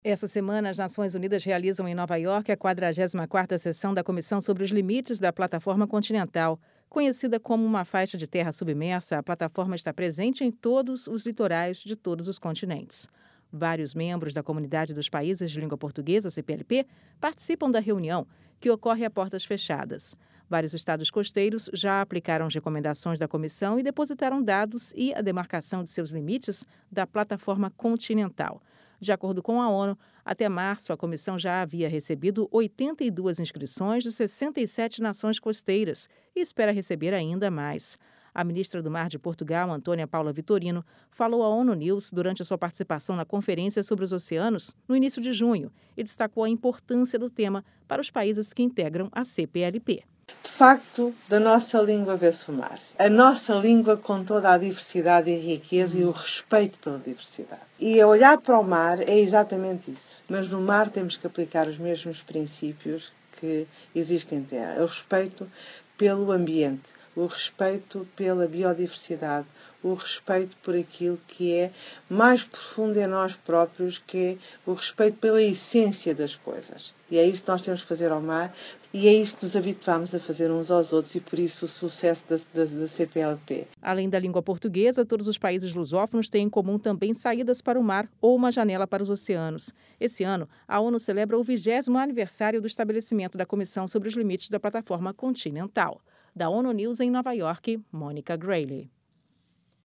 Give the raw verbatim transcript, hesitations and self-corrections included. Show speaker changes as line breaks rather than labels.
Essa semana, as Nações Unidas realizam em Nova York a quadragésima quarta sessão da Comissão sobre os Limites da Plataforma Continental. Conhecida como uma faixa de terra submersa, a plataforma está presente em todos os litorais de todos os continentes. Vários membros da Comunidade dos Países de Língua Portuguesa, C P L P, participam da reunião, que ocorre a portas fechadas. Vários estados costeiros já aplicaram as recomendações da comissão e depositaram dados e a demarcação de seus limites da plataforma continental. De acordo com a ONU, até março, a comissão já havia recebido oitenta e duas inscrições de sessenta e sete nações costeiras e espera receber ainda mais. A ministra do Mar de Portugal, Antônia Paula Vitorino, falou à ONU News durante a sua participação na Conferência sobre os Oceanos, no início de junho, e destacou a importância do tema para os países que integram a C P L P.
De facto, da nossa língua vê-se o mar. A nossa língua com toda a diversidade e riqueza e o respeito pela diversidade. E a olhar para o mar é exatamente isso. Mas no mar temos que aplicar os mesmos princípios que existem em terra. O respeito pelo ambiente, o respeito pela biodiversidade, o respeito por aquilo que é mais profundo em nós próprios, que é o respeito pela essência das coisas. E é isso que nós temos que fazer ao mar e é isso que nos habituamos a fazer uns aos outros e por isso o sucesso da, da, da C P L P.
Além da língua portuguesa, todos os países lusófonos têm em comum também saídas para o mar ou uma janela para os oceanos. Esse ano, a ONU celebra o vigésimo aniversário do estabelecimento da Comissão sobre os Limites da Plataforma Continental. Da ONU News em Nova York, Mônica Grayle.